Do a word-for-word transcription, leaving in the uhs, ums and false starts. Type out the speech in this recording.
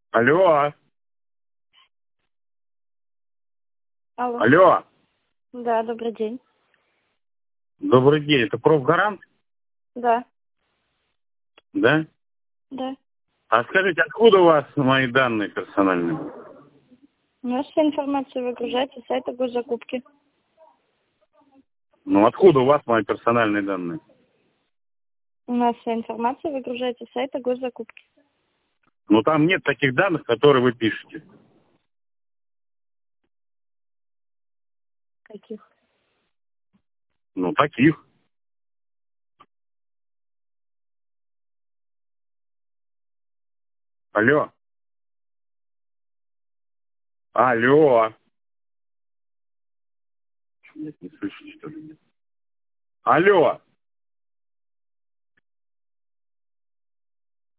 Алло. Алло. Алло. Да, добрый день. Добрый день. Это профгарант? Да, Да? да. А скажите, откуда у вас мои данные персональные? У нас вся информация выгружается с сайта госзакупки. Ну, откуда у вас мои персональные данные? У нас вся информация выгружается с сайта госзакупки. Ну, там нет таких данных, которые вы пишете. Каких? Ну, таких. Алло. Алло. Нет, не слышите, что ли? Алло.